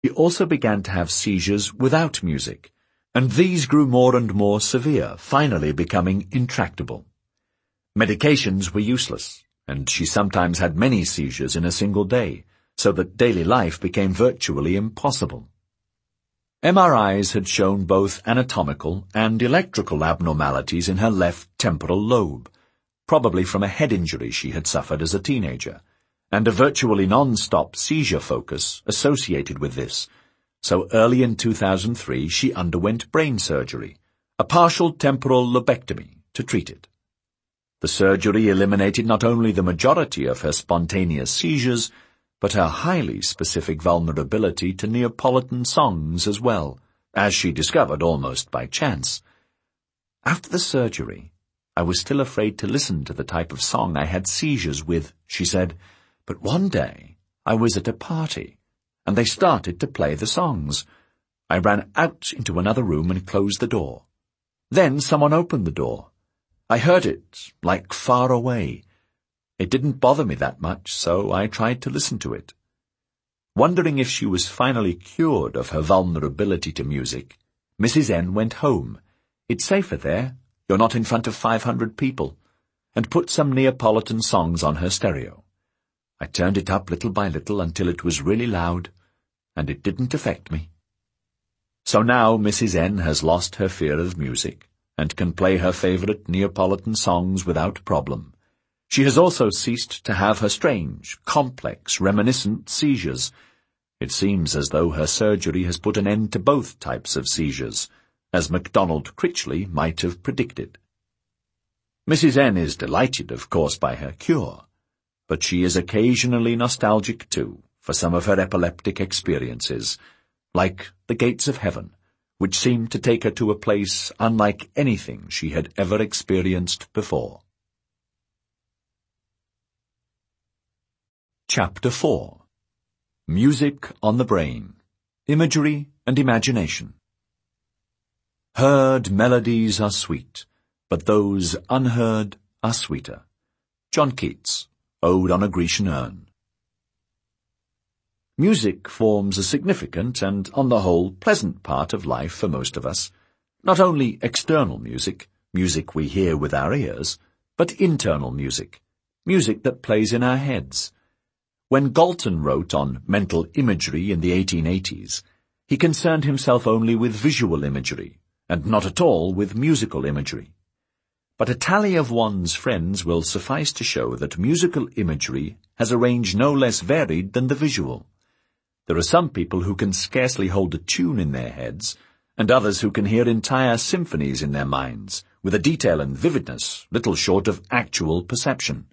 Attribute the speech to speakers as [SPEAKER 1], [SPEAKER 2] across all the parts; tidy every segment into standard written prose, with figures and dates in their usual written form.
[SPEAKER 1] She also began to have seizures without music, and these grew more and more severe, finally becoming intractable. Medications were useless, and she sometimes had many seizures in a single day, so that daily life became virtually impossible. MRIs had shown both anatomical and electrical abnormalities in her left temporal lobe, probably from a head injury she had suffered as a teenager, and a virtually non-stop seizure focus associated with this. So early in 2003 she underwent brain surgery, a partial temporal lobectomy, to treat it. The surgery eliminated not only the majority of her spontaneous seizures, but her highly specific vulnerability to Neapolitan songs as well, as she discovered almost by chance. After the surgery, I was still afraid to listen to the type of song I had seizures with, she said, but one day I was at a party, and they started to play the songs. I ran out into another room and closed the door. Then someone opened the door. I heard it, like far away. It didn't bother me that much, so I tried to listen to it. Wondering if she was finally cured of her vulnerability to music, Mrs. N went home. It's safer there, you're not in front of 500 people, and put some Neapolitan songs on her stereo. I turned it up little by little until it was really loud, and it didn't affect me. So now Mrs. N has lost her fear of music, and can play her favorite Neapolitan songs without problem. She has also ceased to have her strange, complex, reminiscent seizures. It seems as though her surgery has put an end to both types of seizures, as MacDonald Critchley might have predicted. Mrs. N is delighted, of course, by her cure, but she is occasionally nostalgic, too, for some of her epileptic experiences, like the gates of heaven, which seemed to take her to a place unlike anything she had ever experienced before. Chapter 4. Music on the Brain, Imagery and Imagination. Heard melodies are sweet, but those unheard are sweeter. John Keats, Ode on a Grecian Urn. Music forms a significant and, on the whole, pleasant part of life for most of us. Not only external music, music we hear with our ears, but internal music, music that plays in our heads. When Galton wrote on mental imagery in the 1880s, he concerned himself only with visual imagery, and not at all with musical imagery. But a tally of one's friends will suffice to show that musical imagery has a range no less varied than the visual. There are some people who can scarcely hold a tune in their heads, and others who can hear entire symphonies in their minds, with a detail and vividness little short of actual perception.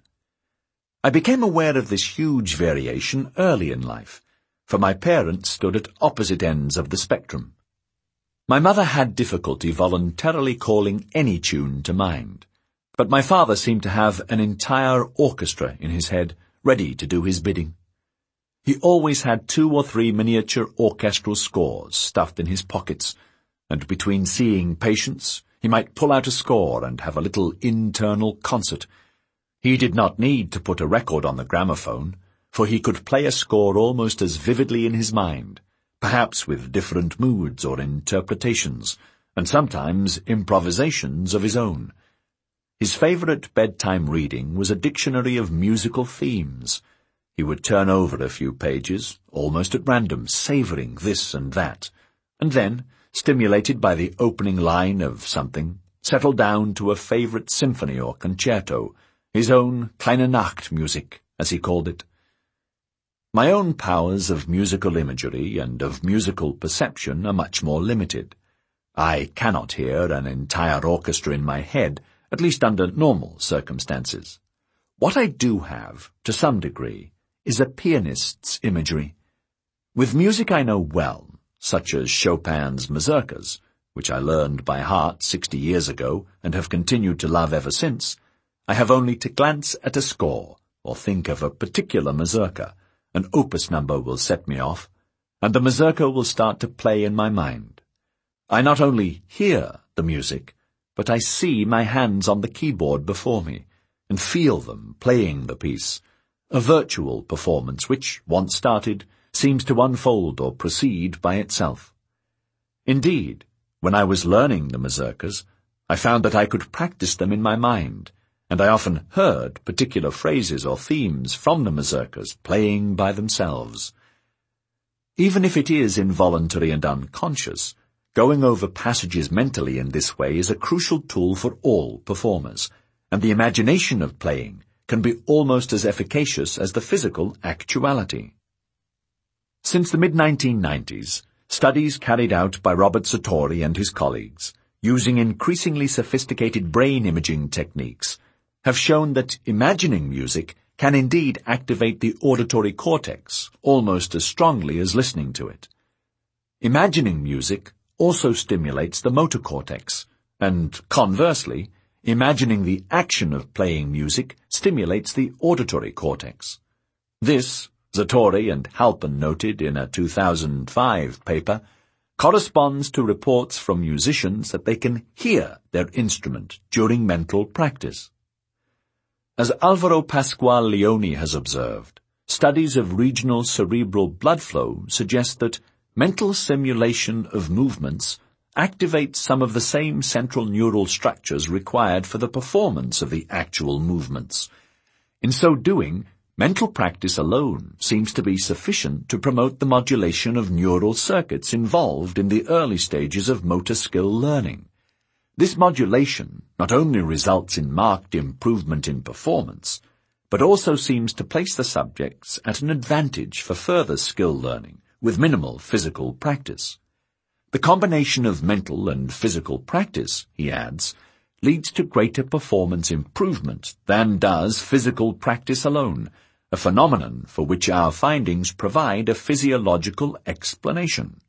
[SPEAKER 1] I became aware of this huge variation early in life, for my parents stood at opposite ends of the spectrum. My mother had difficulty voluntarily calling any tune to mind, but my father seemed to have an entire orchestra in his head, ready to do his bidding. He always had 2 or 3 miniature orchestral scores stuffed in his pockets, and between seeing patients, he might pull out a score and have a little internal concert. He did not need to put a record on the gramophone, for he could play a score almost as vividly in his mind, perhaps with different moods or interpretations, and sometimes improvisations of his own. His favorite bedtime reading was a dictionary of musical themes. He would turn over a few pages, almost at random, savoring this and that, and then, stimulated by the opening line of something, settle down to a favorite symphony or concerto, his own Kleine Nacht music, as he called it. My own powers of musical imagery and of musical perception are much more limited. I cannot hear an entire orchestra in my head, at least under normal circumstances. What I do have, to some degree, is a pianist's imagery. With music I know well, such as Chopin's mazurkas, which I learned by heart 60 years ago and have continued to love ever since, I have only to glance at a score, or think of a particular mazurka. An opus number will set me off, and the mazurka will start to play in my mind. I not only hear the music, but I see my hands on the keyboard before me, and feel them playing the piece, a virtual performance which, once started, seems to unfold or proceed by itself. Indeed, when I was learning the mazurkas, I found that I could practice them in my mind, and I often heard particular phrases or themes from the mazurkas playing by themselves. Even if it is involuntary and unconscious, going over passages mentally in this way is a crucial tool for all performers, and the imagination of playing can be almost as efficacious as the physical actuality. Since the mid-1990s, studies carried out by Robert Satori and his colleagues, using increasingly sophisticated brain imaging techniques, have shown that imagining music can indeed activate the auditory cortex almost as strongly as listening to it. Imagining music also stimulates the motor cortex, and conversely, imagining the action of playing music stimulates the auditory cortex. This, Satori and Halpern noted in a 2005 paper, corresponds to reports from musicians that they can hear their instrument during mental practice. As Alvaro Pascual Leone has observed, studies of regional cerebral blood flow suggest that mental simulation of movements activates some of the same central neural structures required for the performance of the actual movements. In so doing, mental practice alone seems to be sufficient to promote the modulation of neural circuits involved in the early stages of motor skill learning. This modulation not only results in marked improvement in performance, but also seems to place the subjects at an advantage for further skill learning with minimal physical practice. The combination of mental and physical practice, he adds, leads to greater performance improvement than does physical practice alone, a phenomenon for which our findings provide a physiological explanation.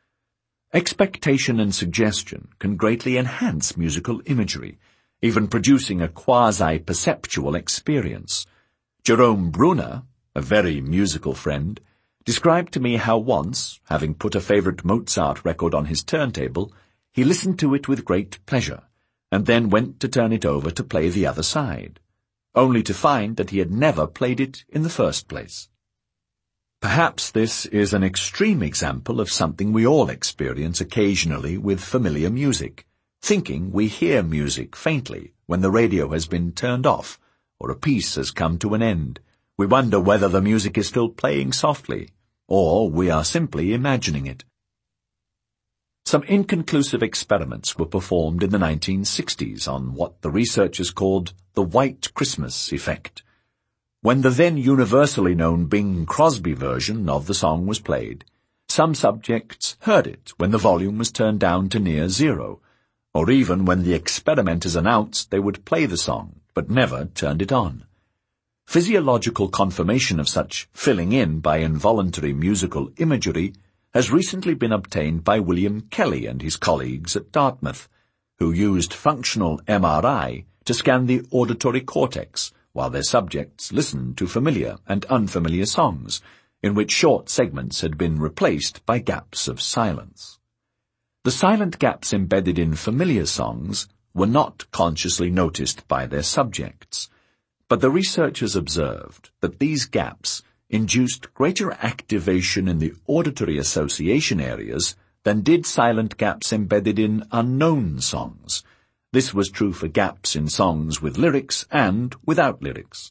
[SPEAKER 1] Expectation and suggestion can greatly enhance musical imagery, even producing a quasi-perceptual experience. Jerome Brunner, a very musical friend, described to me how once, having put a favorite Mozart record on his turntable, he listened to it with great pleasure, and then went to turn it over to play the other side, only to find that he had never played it in the first place. Perhaps this is an extreme example of something we all experience occasionally with familiar music, thinking we hear music faintly when the radio has been turned off or a piece has come to an end. We wonder whether the music is still playing softly, or we are simply imagining it. Some inconclusive experiments were performed in the 1960s on what the researchers called the White Christmas effect. When the then universally known Bing Crosby version of the song was played, some subjects heard it when the volume was turned down to near zero, or even when the experimenters announced they would play the song, but never turned it on. Physiological confirmation of such filling in by involuntary musical imagery has recently been obtained by William Kelly and his colleagues at Dartmouth, who used functional MRI to scan the auditory cortex while their subjects listened to familiar and unfamiliar songs, in which short segments had been replaced by gaps of silence. The silent gaps embedded in familiar songs were not consciously noticed by their subjects, but the researchers observed that these gaps induced greater activation in the auditory association areas than did silent gaps embedded in unknown songs. This was true for gaps in songs with lyrics and without lyrics.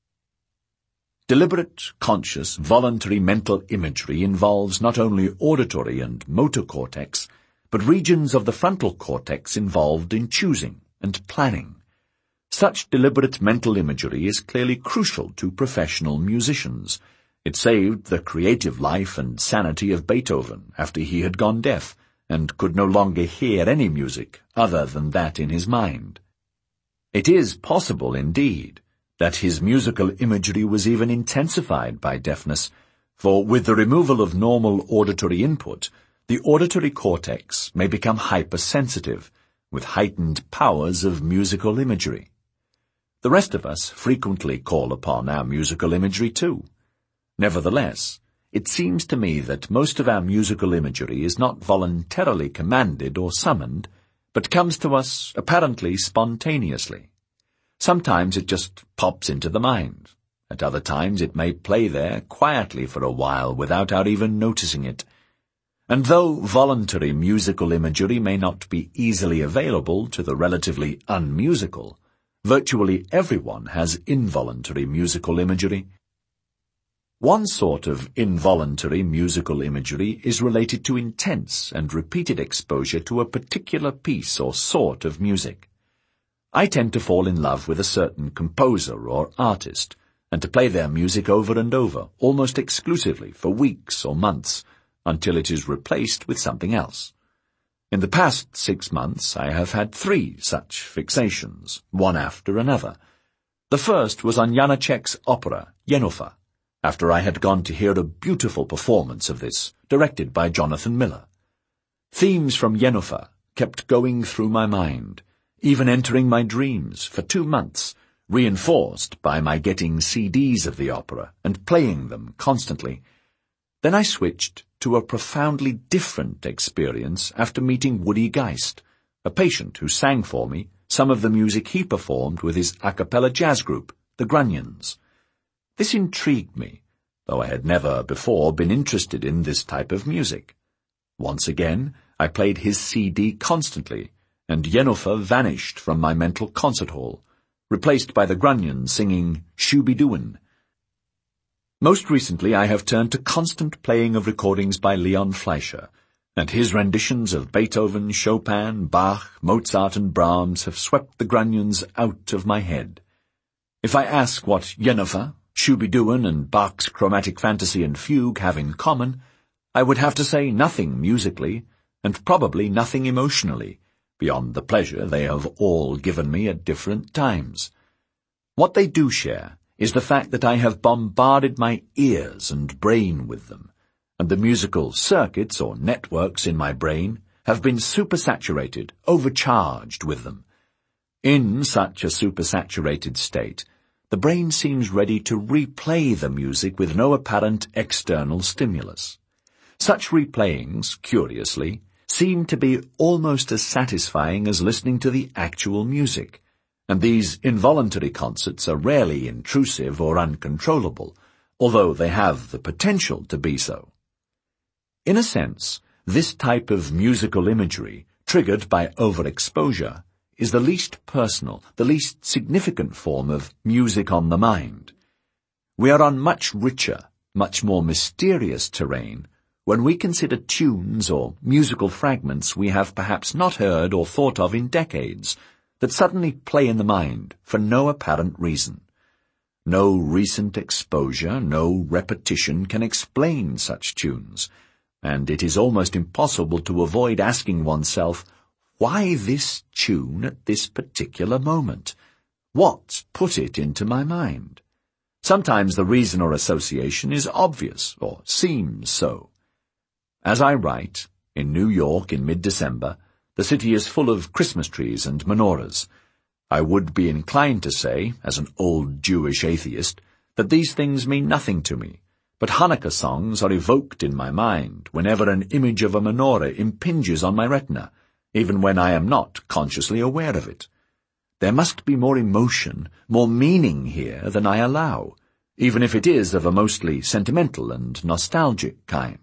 [SPEAKER 1] Deliberate, conscious, voluntary mental imagery involves not only auditory and motor cortex, but regions of the frontal cortex involved in choosing and planning. Such deliberate mental imagery is clearly crucial to professional musicians. It saved the creative life and sanity of Beethoven after he had gone deaf and could no longer hear any music other than that in his mind. It is possible, indeed, that his musical imagery was even intensified by deafness, for with the removal of normal auditory input, the auditory cortex may become hypersensitive, with heightened powers of musical imagery. The rest of us frequently call upon our musical imagery too. Nevertheless, it seems to me that most of our musical imagery is not voluntarily commanded or summoned, but comes to us apparently spontaneously. Sometimes it just pops into the mind, At other times it may play there quietly for a while without our even noticing it. And though voluntary musical imagery may not be easily available to the relatively unmusical, virtually everyone has involuntary musical imagery. One sort of involuntary musical imagery is related to intense and repeated exposure to a particular piece or sort of music. I tend to fall in love with a certain composer or artist, and to play their music over and over, almost exclusively, for weeks or months, until it is replaced with something else. In the past 6 months I have had 3 such fixations, one after another. The first was on Janacek's opera, Jenůfa, after I had gone to hear a beautiful performance of this, directed by Jonathan Miller. Themes from Jenůfa kept going through my mind, even entering my dreams for 2 months, reinforced by my getting CDs of the opera and playing them constantly. Then I switched to a profoundly different experience after meeting Woody Geist, a patient who sang for me some of the music he performed with his a cappella jazz group, the Grunions. This intrigued me, though I had never before been interested in this type of music. Once again, I played his CD constantly, and Jenůfa vanished from my mental concert hall, replaced by the Grunions singing Shooby-Dooin'. Most recently I have turned to constant playing of recordings by Leon Fleischer, and his renditions of Beethoven, Chopin, Bach, Mozart and Brahms have swept the Grunions out of my head. If I ask what Jenůfa, Shooby-Dooin' and Bach's Chromatic Fantasy and Fugue have in common, I would have to say nothing musically, and probably nothing emotionally, beyond the pleasure they have all given me at different times. What they do share is the fact that I have bombarded my ears and brain with them, and the musical circuits or networks in my brain have been supersaturated, overcharged with them. In such a supersaturated state, the brain seems ready to replay the music with no apparent external stimulus. Such replayings, curiously, seem to be almost as satisfying as listening to the actual music, and these involuntary concerts are rarely intrusive or uncontrollable, although they have the potential to be so. In a sense, this type of musical imagery, triggered by overexposure, is the least personal, the least significant form of music on the mind. We are on much richer, much more mysterious terrain when we consider tunes or musical fragments we have perhaps not heard or thought of in decades, that suddenly play in the mind for no apparent reason. No recent exposure, no repetition can explain such tunes, and it is almost impossible to avoid asking oneself, why this tune at this particular moment? What put it into my mind? Sometimes the reason or association is obvious, or seems so. As I write, in New York in mid-December, the city is full of Christmas trees and menorahs. I would be inclined to say, as an old Jewish atheist, that these things mean nothing to me, but Hanukkah songs are evoked in my mind whenever an image of a menorah impinges on my retina, even when I am not consciously aware of it. There must be more emotion, more meaning here than I allow, even if it is of a mostly sentimental and nostalgic kind.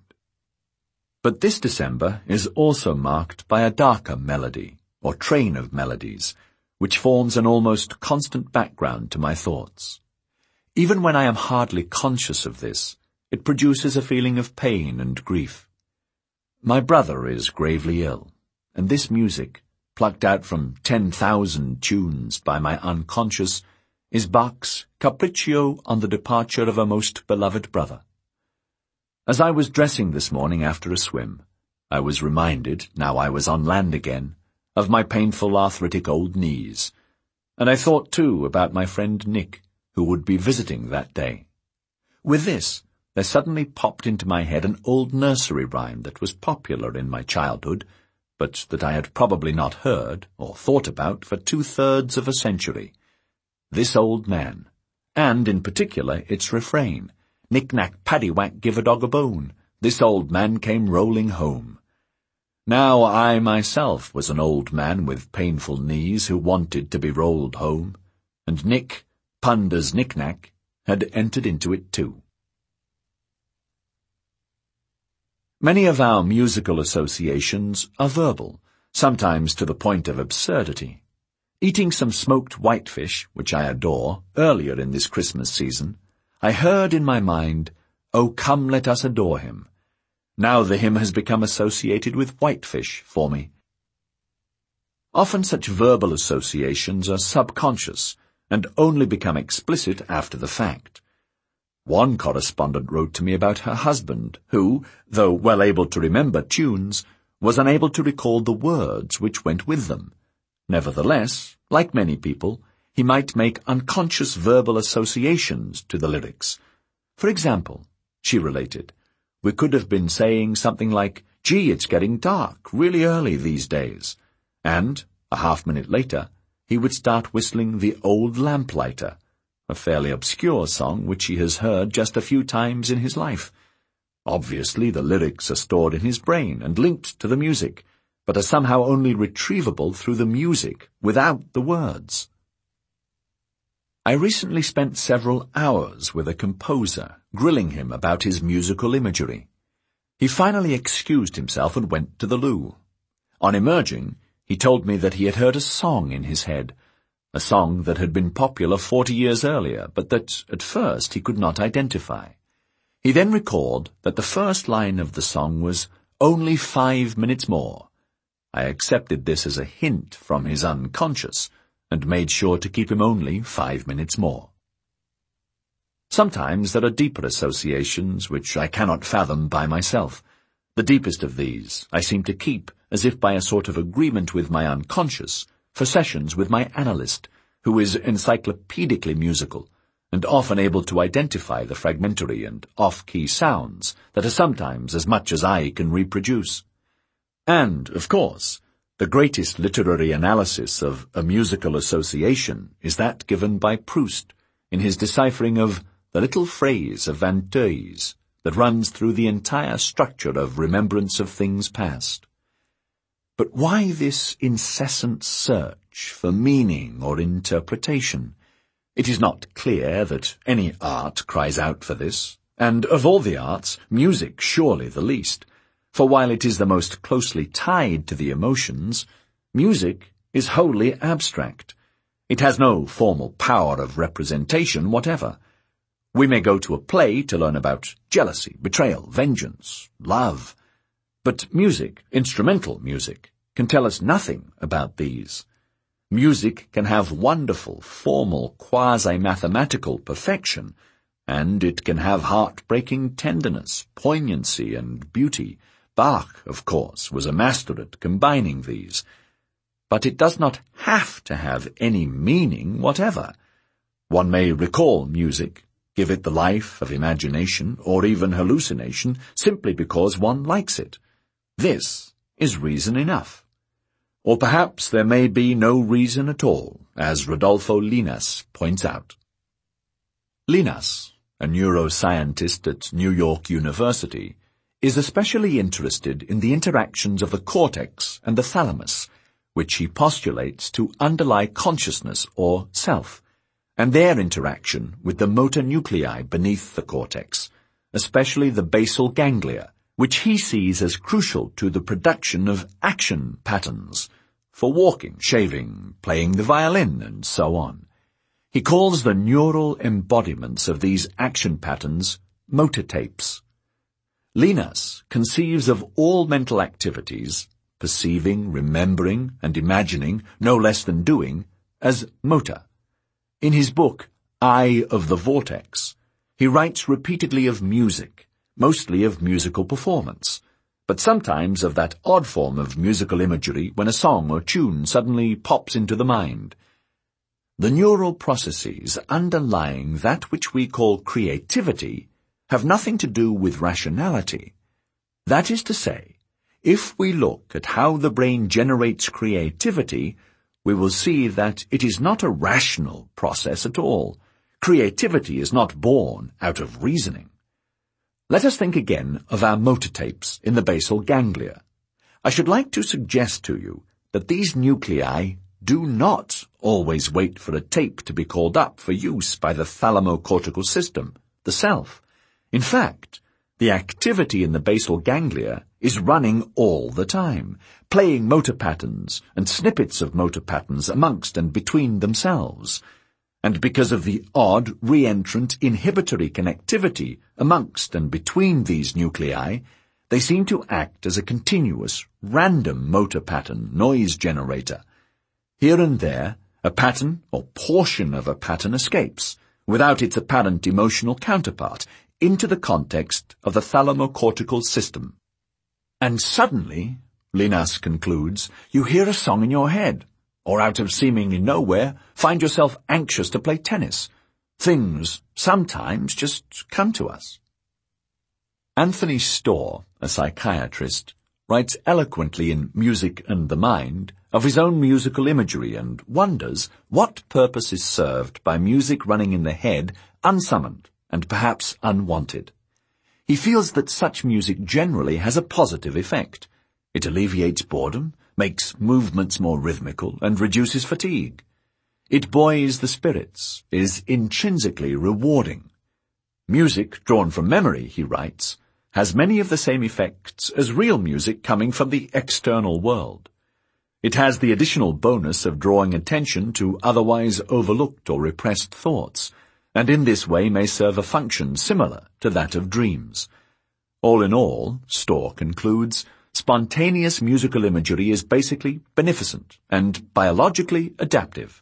[SPEAKER 1] But this December is also marked by a darker melody, or train of melodies, which forms an almost constant background to my thoughts. Even when I am hardly conscious of this, it produces a feeling of pain and grief. My brother is gravely ill, and this music, plucked out from 10,000 tunes by my unconscious, is Bach's Capriccio on the departure of a most beloved brother. As I was dressing this morning after a swim, I was reminded, now I was on land again, of my painful arthritic old knees, and I thought too about my friend Nick, who would be visiting that day. With this, there suddenly popped into my head an old nursery rhyme that was popular in my childhood, but that I had probably not heard or thought about for 2/3 of a century. This old man, and in particular its refrain, Knick-knack, paddywhack, give a dog a bone, this old man came rolling home. Now I myself was an old man with painful knees who wanted to be rolled home, and Nick, Punder's Knick-knack, had entered into it too. Many of our musical associations are verbal, sometimes to the point of absurdity. Eating some smoked whitefish, which I adore, earlier in this Christmas season, I heard in my mind, "Oh, come let us adore him." Now the hymn has become associated with whitefish for me. Often such verbal associations are subconscious and only become explicit after the fact. One correspondent wrote to me about her husband, who, though well able to remember tunes, was unable to recall the words which went with them. Nevertheless, like many people, he might make unconscious verbal associations to the lyrics. For example, she related, we could have been saying something like, "Gee, it's getting dark, really early these days," and, a half-minute later, he would start whistling The Old Lamplighter, a fairly obscure song which he has heard just a few times in his life. Obviously, the lyrics are stored in his brain and linked to the music, but are somehow only retrievable through the music, without the words. I recently spent several hours with a composer, grilling him about his musical imagery. He finally excused himself and went to the loo. On emerging, he told me that he had heard a song in his head, a song that had been popular 40 years earlier, but that, at first, he could not identify. He then recalled that the first line of the song was, "Only 5 minutes more." I accepted this as a hint from his unconscious, and made sure to keep him only 5 minutes more. Sometimes there are deeper associations which I cannot fathom by myself. The deepest of these I seem to keep, as if by a sort of agreement with my unconscious, for sessions with my analyst, who is encyclopedically musical, and often able to identify the fragmentary and off-key sounds that are sometimes as much as I can reproduce. And, of course, the greatest literary analysis of a musical association is that given by Proust in his deciphering of the little phrase of Vinteuil's that runs through the entire structure of remembrance of things past. But why this incessant search for meaning or interpretation? It is not clear that any art cries out for this, and of all the arts, music surely the least. For while it is the most closely tied to the emotions, music is wholly abstract. It has no formal power of representation whatever. We may go to a play to learn about jealousy, betrayal, vengeance, love. But music, instrumental music, can tell us nothing about these. Music can have wonderful, formal, quasi-mathematical perfection, and it can have heart-breaking tenderness, poignancy, and beauty. Bach, of course, was a master at combining these. But it does not have to have any meaning whatever. One may recall music, give it the life of imagination or even hallucination simply because one likes it. This is reason enough. Or perhaps there may be no reason at all, as Rodolfo Linas points out. Linas, a neuroscientist at New York University, is especially interested in the interactions of the cortex and the thalamus, which he postulates to underlie consciousness or self, and their interaction with the motor nuclei beneath the cortex, especially the basal ganglia, which he sees as crucial to the production of action patterns, for walking, shaving, playing the violin, and so on. He calls the neural embodiments of these action patterns motor tapes. Linas conceives of all mental activities, perceiving, remembering, and imagining, no less than doing, as motor. In his book, Eye of the Vortex, he writes repeatedly of music, mostly of musical performance, but sometimes of that odd form of musical imagery when a song or tune suddenly pops into the mind. The neural processes underlying that which we call creativity have nothing to do with rationality. That is to say, if we look at how the brain generates creativity, we will see that it is not a rational process at all. Creativity is not born out of reasoning. Let us think again of our motor tapes in the basal ganglia. I should like to suggest to you that these nuclei do not always wait for a tape to be called up for use by the thalamocortical system, the self. In fact, the activity in the basal ganglia is running all the time, playing motor patterns and snippets of motor patterns amongst and between themselves. And because of the odd re-entrant inhibitory connectivity amongst and between these nuclei, they seem to act as a continuous, random motor pattern noise generator. Here and there, a pattern or portion of a pattern escapes, without its apparent emotional counterpart, into the context of the thalamocortical system. And suddenly, Linas concludes, you hear a song in your head, or out of seemingly nowhere, find yourself anxious to play tennis. Things sometimes just come to us. Anthony Storr, a psychiatrist, writes eloquently in Music and the Mind of his own musical imagery and wonders what purpose is served by music running in the head unsummoned and perhaps unwanted. He feels that such music generally has a positive effect. It alleviates boredom, makes movements more rhythmical, and reduces fatigue. It buoys the spirits, is intrinsically rewarding. Music drawn from memory, he writes, has many of the same effects as real music coming from the external world. It has the additional bonus of drawing attention to otherwise overlooked or repressed thoughts, and in this way may serve a function similar to that of dreams. All in all, Storr concludes, spontaneous musical imagery is basically beneficent and biologically adaptive.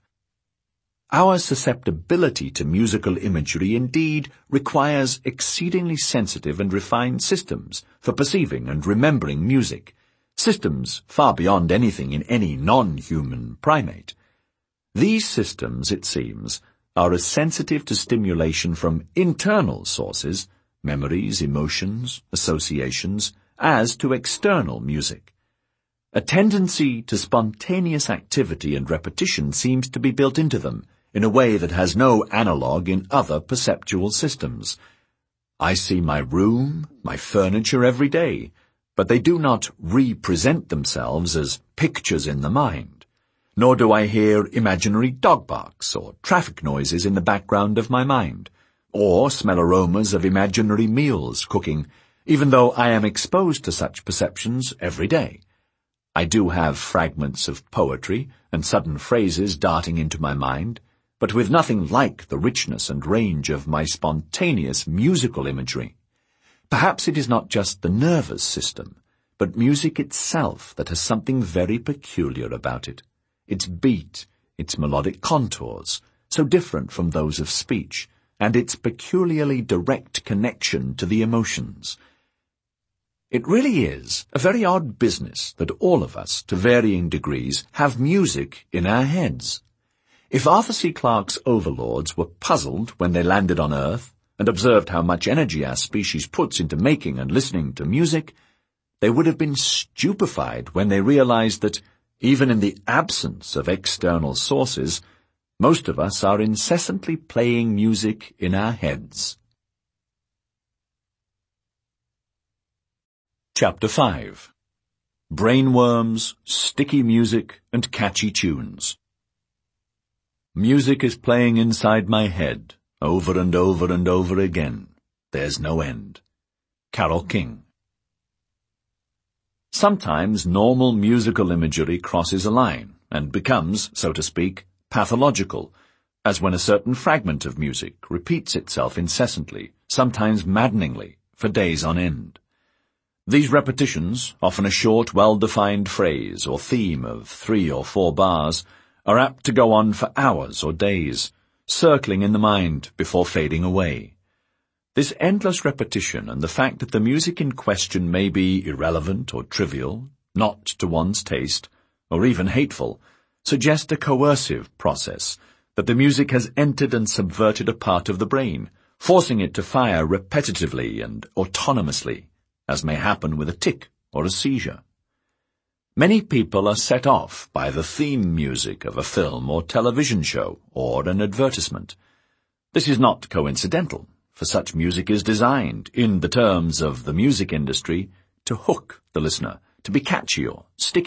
[SPEAKER 1] Our susceptibility to musical imagery indeed requires exceedingly sensitive and refined systems for perceiving and remembering music, systems far beyond anything in any non-human primate. These systems, it seems, are as sensitive to stimulation from internal sources, memories, emotions, associations, as to external music. A tendency to spontaneous activity and repetition seems to be built into them, in a way that has no analogue in other perceptual systems. I see my room, my furniture every day, but they do not represent themselves as pictures in the mind, nor do I hear imaginary dog barks or traffic noises in the background of my mind, or smell aromas of imaginary meals cooking, even though I am exposed to such perceptions every day. I do have fragments of poetry and sudden phrases darting into my mind, but with nothing like the richness and range of my spontaneous musical imagery. Perhaps it is not just the nervous system, but music itself that has something very peculiar about it. Its beat, its melodic contours, so different from those of speech, and its peculiarly direct connection to the emotions. It really is a very odd business that all of us, to varying degrees, have music in our heads. If Arthur C. Clarke's overlords were puzzled when they landed on Earth and observed how much energy our species puts into making and listening to music, they would have been stupefied when they realized that, even in the absence of external sources, most of us are incessantly playing music in our heads. Chapter 5. Brainworms, Sticky Music, and Catchy Tunes. Music is playing inside my head, over and over and over again. There's no end. Carole King. Sometimes normal musical imagery crosses a line and becomes, so to speak, pathological, as when a certain fragment of music repeats itself incessantly, sometimes maddeningly, for days on end. These repetitions, often a short, well-defined phrase or theme of 3 or 4 bars, are apt to go on for hours or days, circling in the mind before fading away. This endless repetition and the fact that the music in question may be irrelevant or trivial, not to one's taste, or even hateful, suggest a coercive process, that the music has entered and subverted a part of the brain, forcing it to fire repetitively and autonomously, as may happen with a tic or a seizure. Many people are set off by the theme music of a film or television show or an advertisement. This is not coincidental, for such music is designed, in the terms of the music industry, to hook the listener, to be catchy or sticky,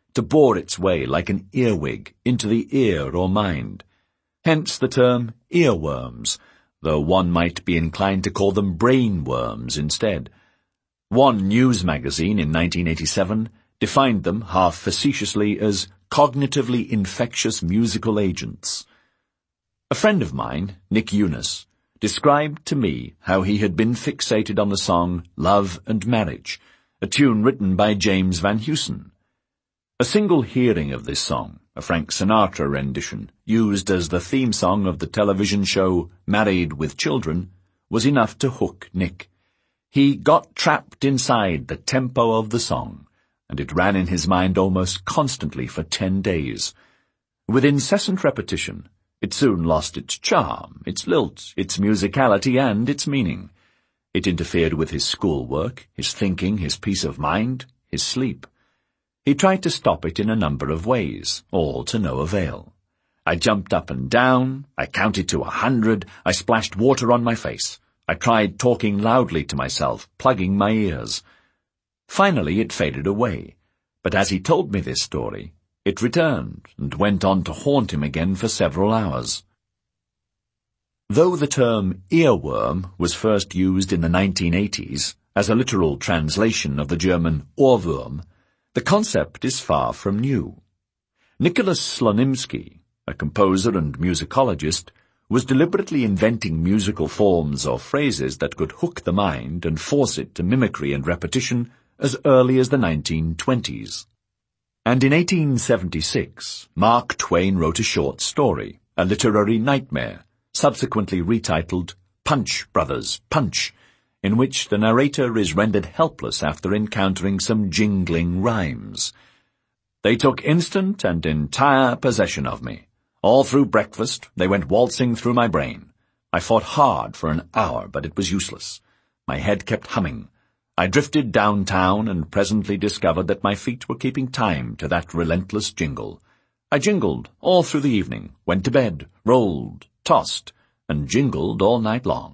[SPEAKER 1] to bore its way like an earwig into the ear or mind. Hence the term earworms, though one might be inclined to call them brainworms instead. One news magazine in 1987 defined them, half facetiously, as cognitively infectious musical agents. A friend of mine, Nick Eunice, described to me how he had been fixated on the song Love and Marriage, a tune written by James Van Heusen. A single hearing of this song, a Frank Sinatra rendition, used as the theme song of the television show Married with Children, was enough to hook Nick. He got trapped inside the tempo of the song, and it ran in his mind almost constantly for 10 days. With incessant repetition, it soon lost its charm, its lilt, its musicality, and its meaning. It interfered with his schoolwork, his thinking, his peace of mind, his sleep. He tried to stop it in a number of ways, all to no avail. I jumped up and down, I counted to 100, I splashed water on my face. I tried talking loudly to myself, plugging my ears. Finally it faded away, but as he told me this story, it returned and went on to haunt him again for several hours. Though the term earworm was first used in the 1980s as a literal translation of the German Ohrwurm, the concept is far from new. Nicholas Slonimsky, a composer and musicologist, was deliberately inventing musical forms or phrases that could hook the mind and force it to mimicry and repetition as early as the 1920s. And in 1876, Mark Twain wrote a short story, a literary nightmare, subsequently retitled Punch, Brothers, Punch, in which the narrator is rendered helpless after encountering some jingling rhymes. They took instant and entire possession of me. All through breakfast, they went waltzing through my brain. I fought hard for an hour, but it was useless. My head kept humming. I drifted downtown and presently discovered that my feet were keeping time to that relentless jingle. I jingled all through the evening, went to bed, rolled, tossed, and jingled all night long.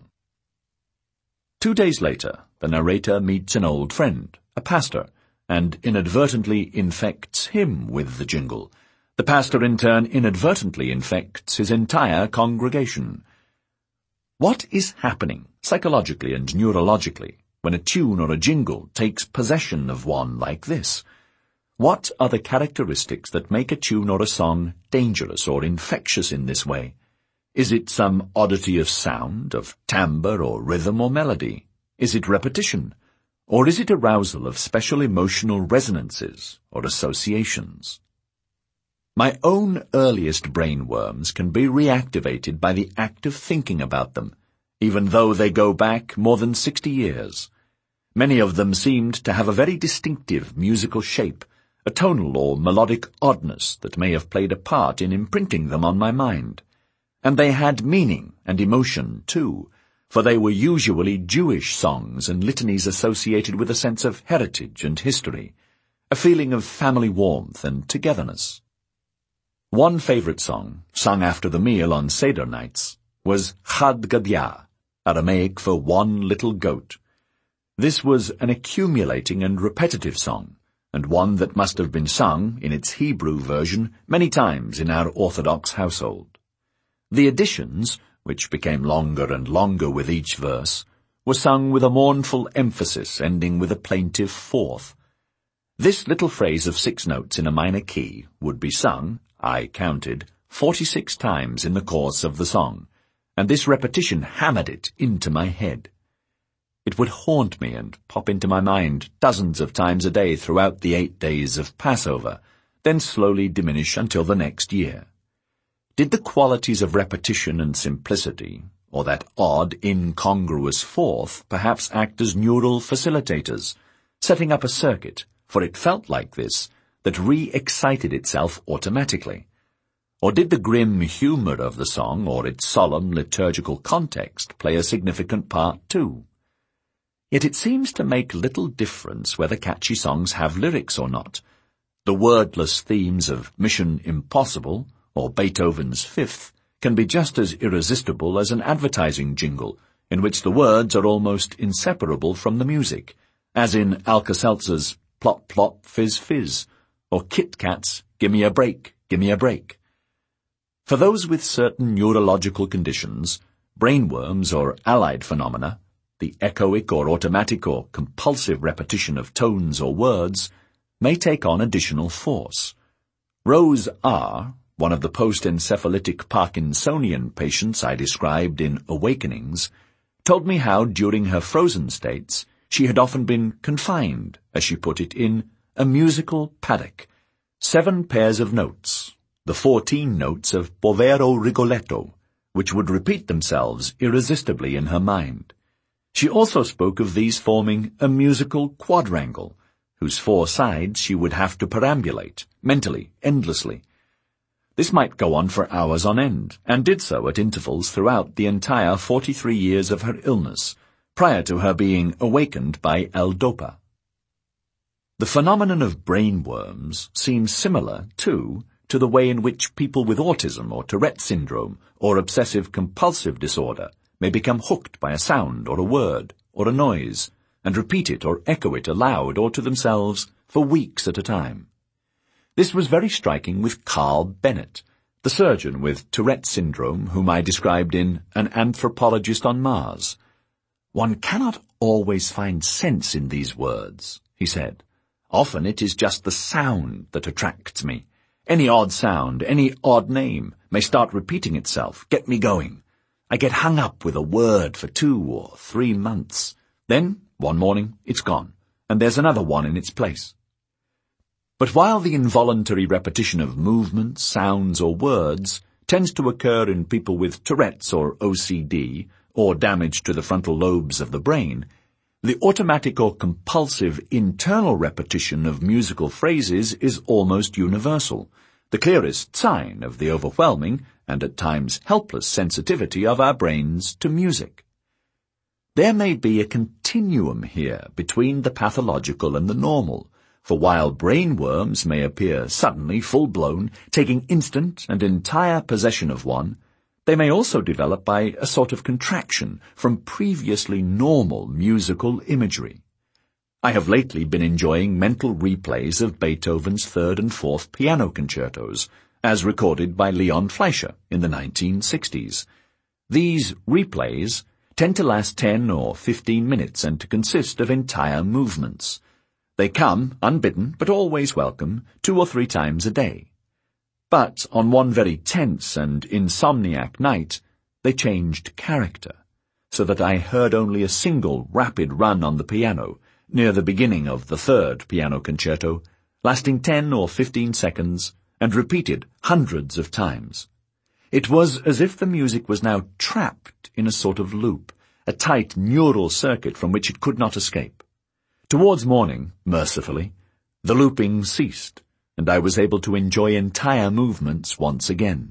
[SPEAKER 1] 2 days later, the narrator meets an old friend, a pastor, and inadvertently infects him with the jingle. The pastor in turn inadvertently infects his entire congregation. What is happening, psychologically and neurologically, when a tune or a jingle takes possession of one like this? What are the characteristics that make a tune or a song dangerous or infectious in this way? Is it some oddity of sound, of timbre or rhythm or melody? Is it repetition? Or is it arousal of special emotional resonances or associations? My own earliest brainworms can be reactivated by the act of thinking about them, even though they go back more than 60 years. Many of them seemed to have a very distinctive musical shape, a tonal or melodic oddness that may have played a part in imprinting them on my mind. And they had meaning and emotion, too, for they were usually Jewish songs and litanies associated with a sense of heritage and history, a feeling of family warmth and togetherness. One favorite song, sung after the meal on Seder nights, was Chad Gadya, Aramaic for one little goat. This was an accumulating and repetitive song, and one that must have been sung, in its Hebrew version, many times in our Orthodox household. The additions, which became longer and longer with each verse, were sung with a mournful emphasis ending with a plaintive fourth. This little phrase of 6 notes in a minor key would be sung, I counted, 46 times in the course of the song, and this repetition hammered it into my head. It would haunt me and pop into my mind dozens of times a day throughout the 8 days of Passover, then slowly diminish until the next year. Did the qualities of repetition and simplicity, or that odd, incongruous fourth, perhaps act as neural facilitators, setting up a circuit, for it felt like this, that re-excited itself automatically? Or did the grim humor of the song or its solemn liturgical context play a significant part too? Yet it seems to make little difference whether catchy songs have lyrics or not. The wordless themes of Mission Impossible or Beethoven's Fifth can be just as irresistible as an advertising jingle, in which the words are almost inseparable from the music, as in Alka-Seltzer's Plop Plop Fizz Fizz, or Kit Kat's "Gimme a break, gimme a break." For those with certain neurological conditions, brainworms or allied phenomena, the echoic or automatic or compulsive repetition of tones or words, may take on additional force. Rose R., one of the post-encephalitic Parkinsonian patients I described in Awakenings, told me how during her frozen states she had often been confined, as she put it, in a musical paddock, 7 pairs of notes, the 14 notes of Povero Rigoletto, which would repeat themselves irresistibly in her mind. She also spoke of these forming a musical quadrangle, whose 4 sides she would have to perambulate, mentally, endlessly. This might go on for hours on end, and did so at intervals throughout the entire 43 years of her illness, prior to her being awakened by L-Dopa. The phenomenon of brainworms seems similar, too, to the way in which people with autism or Tourette syndrome or obsessive-compulsive disorder may become hooked by a sound or a word or a noise and repeat it or echo it aloud or to themselves for weeks at a time. This was very striking with Carl Bennett, the surgeon with Tourette syndrome whom I described in An Anthropologist on Mars. "One cannot always find sense in these words," he said. "Often it is just the sound that attracts me. Any odd sound, any odd name, may start repeating itself, get me going. I get hung up with a word for 2 or 3 months. Then, one morning, it's gone, and there's another one in its place." But while the involuntary repetition of movements, sounds, or words tends to occur in people with Tourette's or OCD, or damage to the frontal lobes of the brain, the automatic or compulsive internal repetition of musical phrases is almost universal, the clearest sign of the overwhelming and at times helpless sensitivity of our brains to music. There may be a continuum here between the pathological and the normal, for while brainworms may appear suddenly full-blown, taking instant and entire possession of one, they may also develop by a sort of contraction from previously normal musical imagery. I have lately been enjoying mental replays of Beethoven's 3rd and 4th piano concertos, as recorded by Leon Fleischer in the 1960s. These replays tend to last 10 or 15 minutes and to consist of entire movements. They come, unbidden but always welcome, 2 or 3 times a day. But on one very tense and insomniac night, they changed character, so that I heard only a single rapid run on the piano, near the beginning of the 3rd piano concerto, lasting 10 or 15 seconds, and repeated hundreds of times. It was as if the music was now trapped in a sort of loop, a tight neural circuit from which it could not escape. Towards morning, mercifully, the looping ceased, and I was able to enjoy entire movements once again.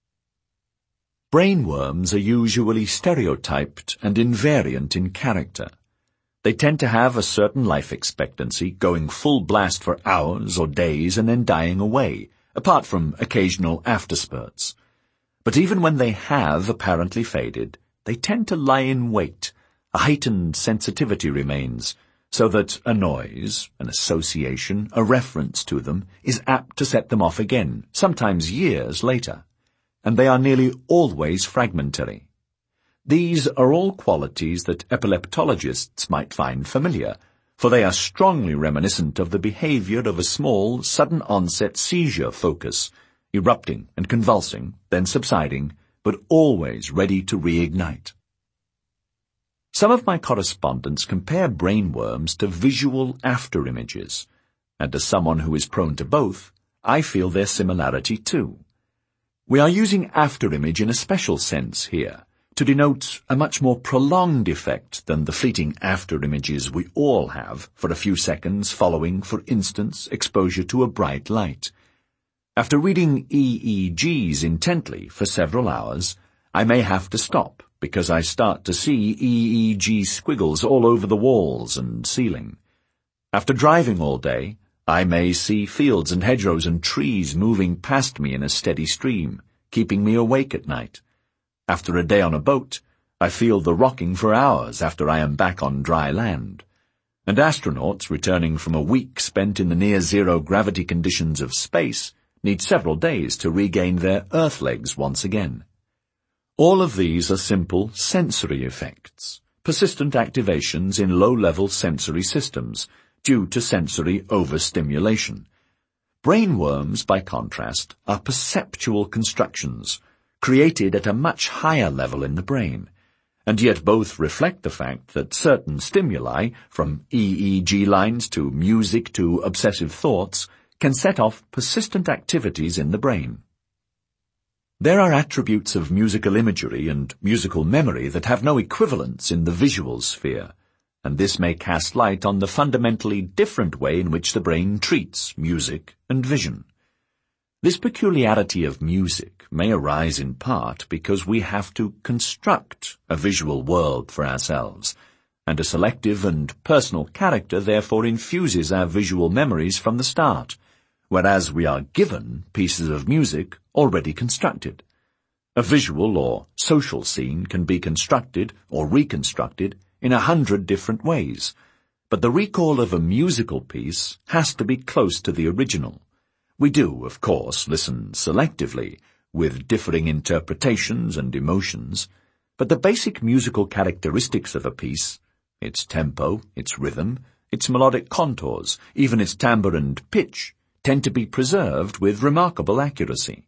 [SPEAKER 1] Brainworms are usually stereotyped and invariant in character. They tend to have a certain life expectancy, going full blast for hours or days and then dying away, apart from occasional afterspurts. But even when they have apparently faded, they tend to lie in wait. A heightened sensitivity remains, so that a noise, an association, a reference to them is apt to set them off again, sometimes years later, and they are nearly always fragmentary. These are all qualities that epileptologists might find familiar, for they are strongly reminiscent of the behavior of a small, sudden-onset seizure focus, erupting and convulsing, then subsiding, but always ready to reignite. Some of my correspondents compare brainworms to visual afterimages, and as someone who is prone to both, I feel their similarity too. We are using afterimage in a special sense here, to denote a much more prolonged effect than the fleeting afterimages we all have for a few seconds following, for instance, exposure to a bright light. After reading EEGs intently for several hours, I may have to stop, because I start to see EEG squiggles all over the walls and ceiling. After driving all day, I may see fields and hedgerows and trees moving past me in a steady stream, keeping me awake at night. After a day on a boat, I feel the rocking for hours after I am back on dry land. and astronauts returning from a week spent in the near-zero gravity conditions of space need several days to regain their Earth legs once again. All of these are simple sensory effects, persistent activations in low-level sensory systems due to sensory overstimulation. Brainworms, by contrast, are perceptual constructions, created at a much higher level in the brain, and yet both reflect the fact that certain stimuli, from EEG lines to music to obsessive thoughts, can set off persistent activities in the brain. There are attributes of musical imagery and musical memory that have no equivalents in the visual sphere, and this may cast light on the fundamentally different way in which the brain treats music and vision. This peculiarity of music may arise in part because we have to construct a visual world for ourselves, and a selective and personal character therefore infuses our visual memories from the start, whereas we are given pieces of music already constructed. A visual or social scene can be constructed or reconstructed in 100 different ways, but the recall of a musical piece has to be close to the original. We do, of course, listen selectively, with differing interpretations and emotions, but the basic musical characteristics of a piece, its tempo, its rhythm, its melodic contours, even its timbre and pitch, tend to be preserved with remarkable accuracy.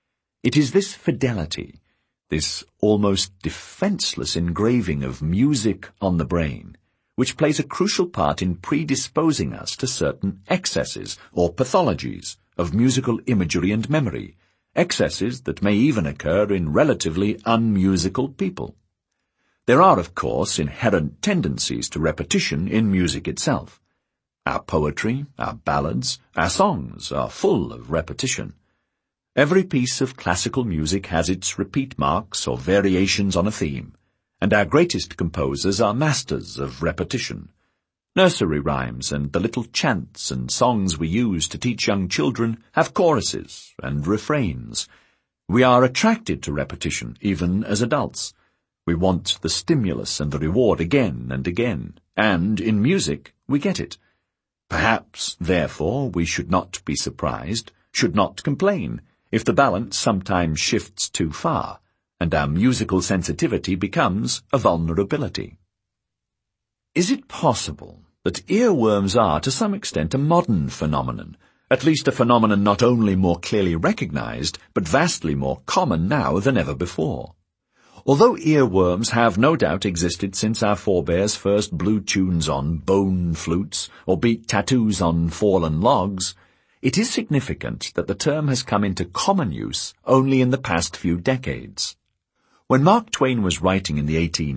[SPEAKER 1] It is this fidelity, this almost defenseless engraving of music on the brain, which plays a crucial part in predisposing us to certain excesses or pathologies of musical imagery and memory, excesses that may even occur in relatively unmusical people. There are, of course, inherent tendencies to repetition in music itself. Our poetry, our ballads, our songs are full of repetition. Every piece of classical music has its repeat marks or variations on a theme, and our greatest composers are masters of repetition. Nursery rhymes and the little chants and songs we use to teach young children have choruses and refrains. We are attracted to repetition, even as adults. We want the stimulus and the reward again and again, and in music we get it. Perhaps, therefore, we should not be surprised, should not complain, if the balance sometimes shifts too far, and our musical sensitivity becomes a vulnerability. Is it possible that earworms are, to some extent, a modern phenomenon, at least a phenomenon not only more clearly recognized, but vastly more common now than ever before? Although earworms have no doubt existed since our forebears first blew tunes on bone flutes or beat tattoos on fallen logs, it is significant that the term has come into common use only in the past few decades. When Mark Twain was writing in the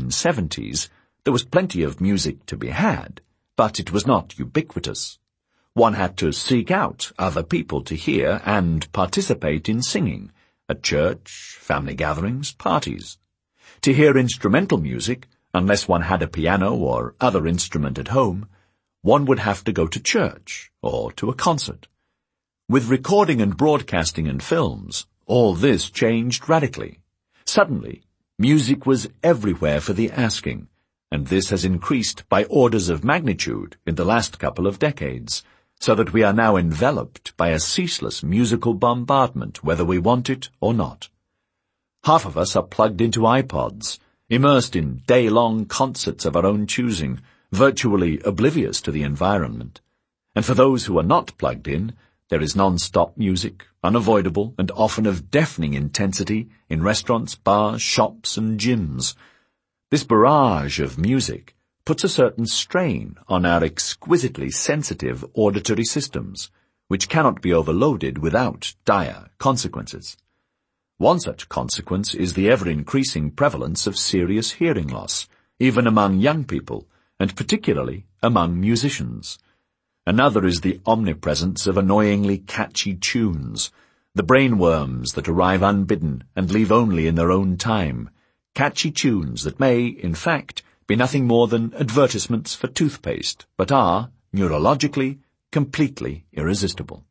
[SPEAKER 1] 1870s, there was plenty of music to be had, but it was not ubiquitous. One had to seek out other people to hear and participate in singing, at church, family gatherings, parties. To hear instrumental music, unless one had a piano or other instrument at home, one would have to go to church or to a concert. With recording and broadcasting and films, all this changed radically. Suddenly, music was everywhere for the asking, and this has increased by orders of magnitude in the last couple of decades, so that we are now enveloped by a ceaseless musical bombardment, whether we want it or not. Half of us are plugged into iPods, immersed in day-long concerts of our own choosing, virtually oblivious to the environment. And for those who are not plugged in, there is non-stop music, unavoidable and often of deafening intensity, in restaurants, bars, shops, and gyms. This barrage of music puts a certain strain on our exquisitely sensitive auditory systems, which cannot be overloaded without dire consequences. One such consequence is the ever-increasing prevalence of serious hearing loss, even among young people, and particularly among musicians. Another is the omnipresence of annoyingly catchy tunes, the brainworms that arrive unbidden and leave only in their own time, catchy tunes that may, in fact, be nothing more than advertisements for toothpaste, but are, neurologically, completely irresistible.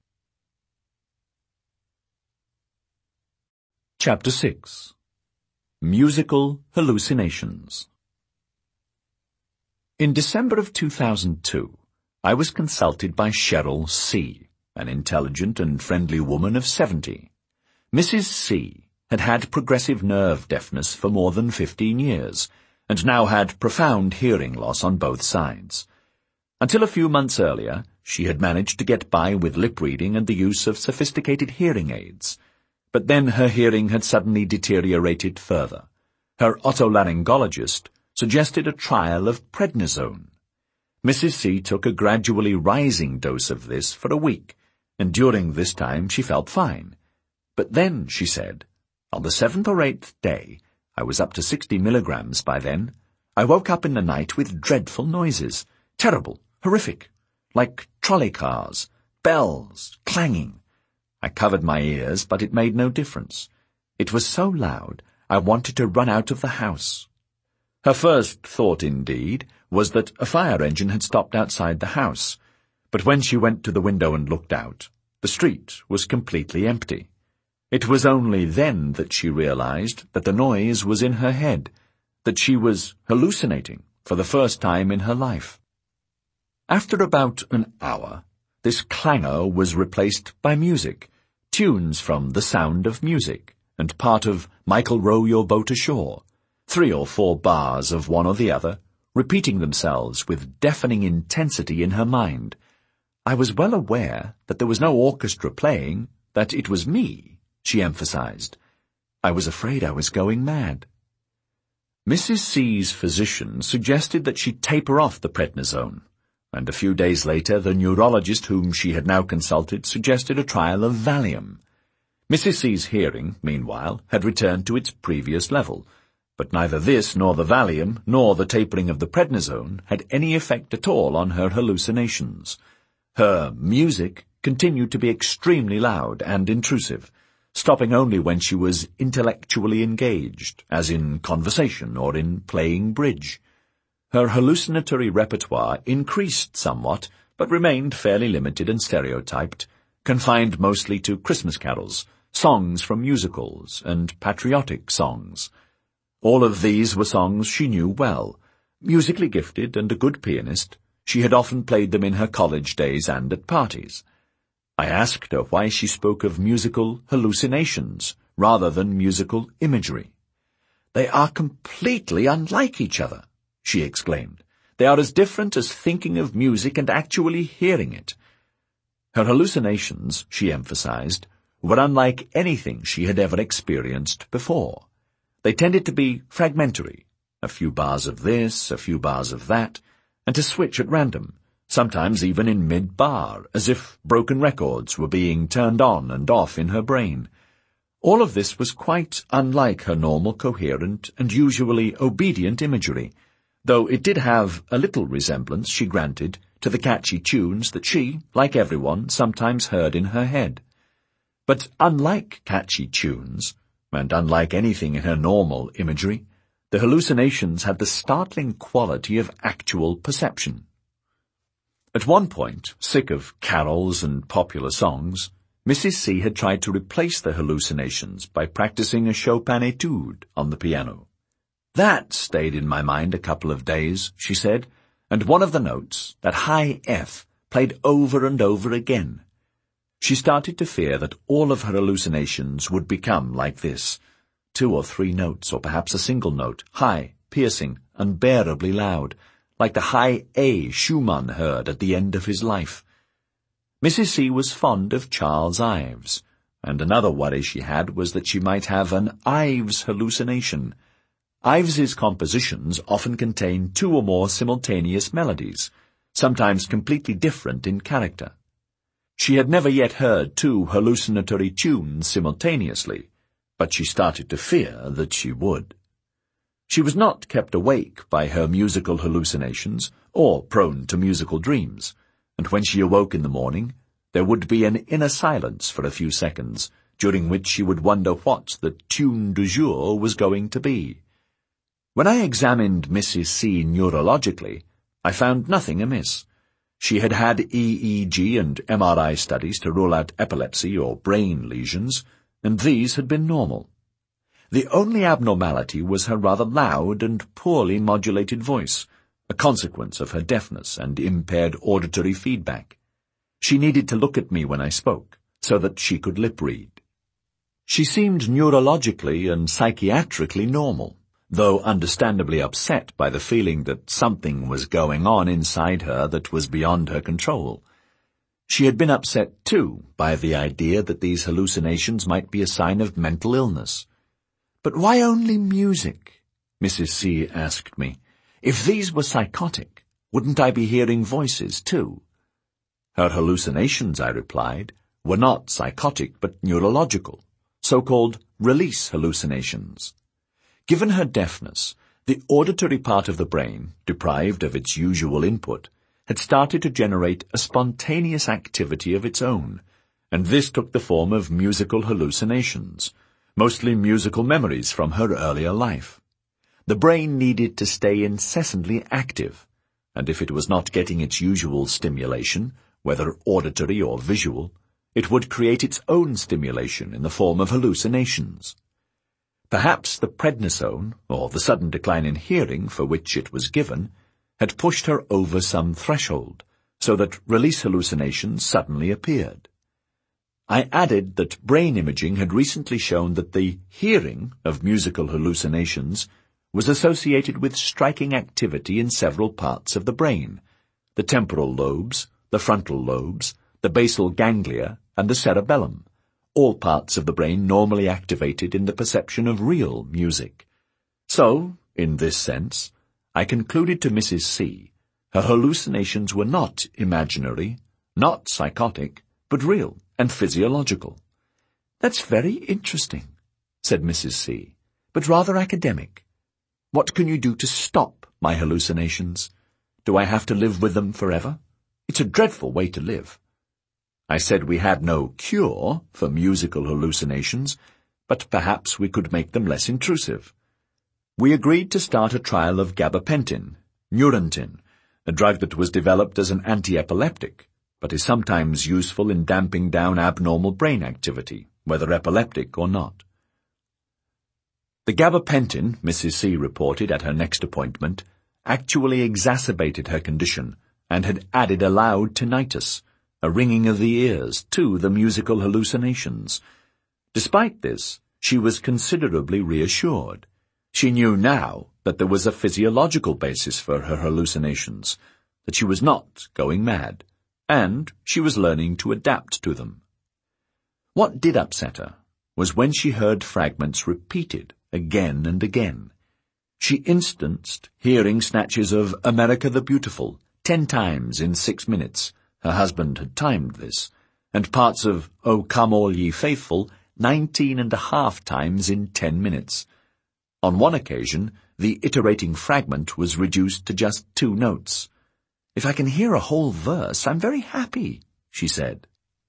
[SPEAKER 1] Chapter 6. Musical Hallucinations. In December of 2002, I was consulted by Cheryl C., an intelligent and friendly woman of 70. Mrs. C. had had progressive nerve deafness for more than 15 years, and now had profound hearing loss on both sides. Until a few months earlier, she had managed to get by with lip reading and the use of sophisticated hearing aids. But then her hearing had suddenly deteriorated further. Her otolaryngologist suggested a trial of prednisone. Mrs. C. took a gradually rising dose of this for a week, and during this time she felt fine. But then, she said, on the 7th or 8th day, I was up to 60 milligrams by then, I woke up in the night with dreadful noises, terrible, horrific, like trolley cars, bells, clanging. I covered my ears, but it made no difference. It was so loud, I wanted to run out of the house. Her first thought, indeed, was that a fire engine had stopped outside the house, but when she went to the window and looked out, the street was completely empty. It was only then that she realized that the noise was in her head, that she was hallucinating for the first time in her life. After about an hour, this clangor was replaced by music, tunes from The Sound of Music, and part of Michael Row Your Boat Ashore, 3 or 4 bars of one or the other, repeating themselves with deafening intensity in her mind. I was well aware that there was no orchestra playing, that it was me, she emphasized. I was afraid I was going mad. Mrs. C.'s physician suggested that she taper off the prednisone, and a few days later the neurologist whom she had now consulted suggested a trial of Valium. Mrs. C.'s hearing, meanwhile, had returned to its previous level, but neither this nor the Valium nor the tapering of the prednisone had any effect at all on her hallucinations. Her music continued to be extremely loud and intrusive, stopping only when she was intellectually engaged, as in conversation or in playing bridge. Her hallucinatory repertoire increased somewhat, but remained fairly limited and stereotyped, confined mostly to Christmas carols, songs from musicals, and patriotic songs. All of these were songs she knew well. Musically gifted and a good pianist, she had often played them in her college days and at parties. I asked her why she spoke of musical hallucinations rather than musical imagery. "They are completely unlike each other," she exclaimed. "They are as different as thinking of music and actually hearing it." Her hallucinations, she emphasized, were unlike anything she had ever experienced before. They tended to be fragmentary, a few bars of this, a few bars of that, and to switch at random, sometimes even in mid-bar, as if broken records were being turned on and off in her brain. All of this was quite unlike her normal coherent and usually obedient imagery, though it did have a little resemblance, she granted, to the catchy tunes that she, like everyone, sometimes heard in her head. But unlike catchy tunes, and unlike anything in her normal imagery, the hallucinations had the startling quality of actual perception. At one point, sick of carols and popular songs, Mrs. C. had tried to replace the hallucinations by practicing a Chopin etude on the piano. "That stayed in my mind a couple of days," she said, "and one of the notes, that high F, played over and over again." She started to fear that all of her hallucinations would become like this, 2 or 3 notes, or perhaps a single note, high, piercing, unbearably loud, like the high A Schumann heard at the end of his life. Mrs. C. was fond of Charles Ives, and another worry she had was that she might have an Ives hallucination. Ives's compositions often contain 2 or more simultaneous melodies, sometimes completely different in character. She had never yet heard 2 hallucinatory tunes simultaneously, but she started to fear that she would. She was not kept awake by her musical hallucinations, or prone to musical dreams, and when she awoke in the morning, there would be an inner silence for a few seconds, during which she would wonder what the tune du jour was going to be. When I examined Mrs. C. neurologically, I found nothing amiss. She had had EEG and MRI studies to rule out epilepsy or brain lesions, and these had been normal. The only abnormality was her rather loud and poorly modulated voice, a consequence of her deafness and impaired auditory feedback. She needed to look at me when I spoke, so that she could lip-read. She seemed neurologically and psychiatrically normal, though understandably upset by the feeling that something was going on inside her that was beyond her control. She had been upset, too, by the idea that these hallucinations might be a sign of mental illness. "But why only music?" Mrs. C. asked me. "If these were psychotic, wouldn't I be hearing voices, too?" Her hallucinations, I replied, were not psychotic but neurological, so-called release hallucinations. Given her deafness, the auditory part of the brain, deprived of its usual input, had started to generate a spontaneous activity of its own, and this took the form of musical hallucinations, mostly musical memories from her earlier life. The brain needed to stay incessantly active, and if it was not getting its usual stimulation, whether auditory or visual, it would create its own stimulation in the form of hallucinations. Perhaps the prednisone, or the sudden decline in hearing for which it was given, had pushed her over some threshold, so that release hallucinations suddenly appeared. I added that brain imaging had recently shown that the hearing of musical hallucinations was associated with striking activity in several parts of the brain: the temporal lobes, the frontal lobes, the basal ganglia, and the cerebellum, all parts of the brain normally activated in the perception of real music. So, in this sense, I concluded to Mrs. C, her hallucinations were not imaginary, not psychotic, but real and physiological. "That's very interesting," said Mrs. C, "but rather academic. What can you do to stop my hallucinations? Do I have to live with them forever? It's a dreadful way to live." I said we had no cure for musical hallucinations, but perhaps we could make them less intrusive. We agreed to start a trial of gabapentin, Neurontin, a drug that was developed as an anti-epileptic, but is sometimes useful in damping down abnormal brain activity, whether epileptic or not. The gabapentin, Mrs. C reported at her next appointment, actually exacerbated her condition and had added a loud tinnitus, a ringing of the ears, to the musical hallucinations. Despite this, she was considerably reassured. She knew now that there was a physiological basis for her hallucinations, that she was not going mad, and she was learning to adapt to them. What did upset her was when she heard fragments repeated again and again. She instanced hearing snatches of America the Beautiful 10 times in 6 minutes. Her husband had timed this, and parts of O Come All Ye Faithful 19.5 times in 10 minutes. On one occasion, the iterating fragment was reduced to just 2 notes. "If I can hear a whole verse, I'm very happy," she said.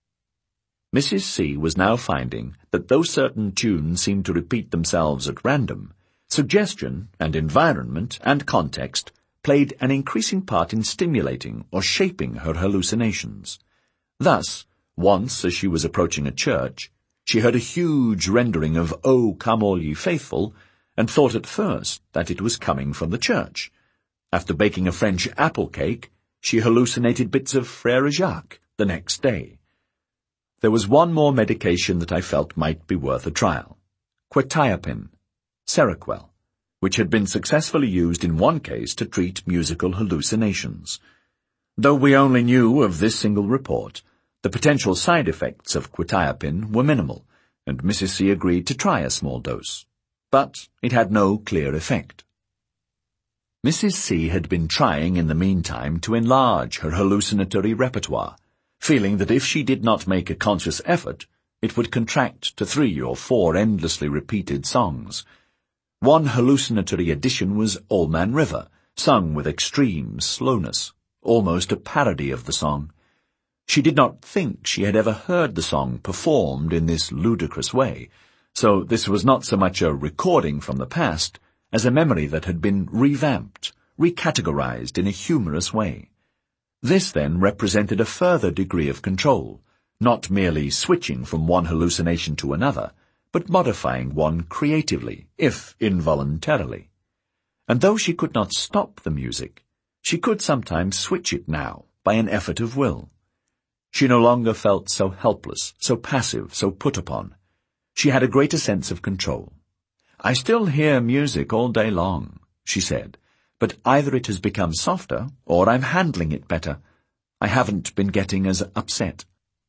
[SPEAKER 1] Mrs. C was now finding that though certain tunes seemed to repeat themselves at random, suggestion and environment and context played an increasing part in stimulating or shaping her hallucinations. Thus, once as she was approaching a church, she heard a huge rendering of O Come All Ye Faithful, and thought at first that it was coming from the church. After baking a French apple cake, she hallucinated bits of Frère Jacques the next day. There was one more medication that I felt might be worth a trial: quetiapine, Seroquel, which had been successfully used in one case to treat musical hallucinations. Though we only knew of this single report, the potential side effects of quetiapine were minimal, and Mrs. C agreed to try a small dose. But it had no clear effect. Mrs. C had been trying in the meantime to enlarge her hallucinatory repertoire, feeling that if she did not make a conscious effort, it would contract to 3 or 4 endlessly repeated songs. One hallucinatory addition was Allman River, sung with extreme slowness, almost a parody of the song. She did not think she had ever heard the song performed in this ludicrous way, so this was not so much a recording from the past as a memory that had been revamped, recategorized in a humorous way. This then represented a further degree of control, not merely switching from one hallucination to another, but modifying one creatively, if involuntarily. And though she could not stop the music, She could sometimes switch it now by an effort of will. She no longer felt so helpless, so passive, so put upon. She had a greater sense of control. "I still hear music all day long," she said, "but either it has become softer or I'm handling it better. I haven't been getting as upset."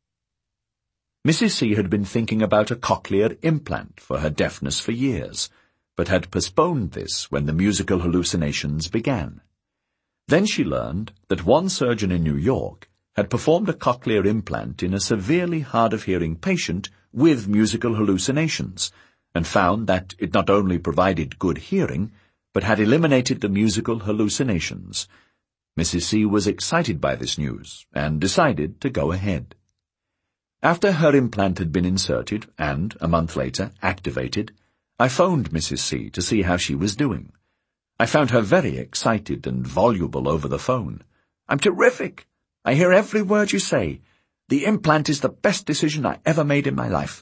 [SPEAKER 1] Mrs. C had been thinking about a cochlear implant for her deafness for years, but had postponed this when the musical hallucinations began. Then she learned that one surgeon in New York had performed a cochlear implant in a severely hard-of-hearing patient with musical hallucinations, and found that it not only provided good hearing, but had eliminated the musical hallucinations. Mrs. C was excited by this news, and decided to go ahead. After her implant had been inserted, and, a month later, activated, I phoned Mrs. C to see how she was doing. I found her very excited and voluble over the phone. "I'm terrific! I hear every word you say. The implant is the best decision I ever made in my life."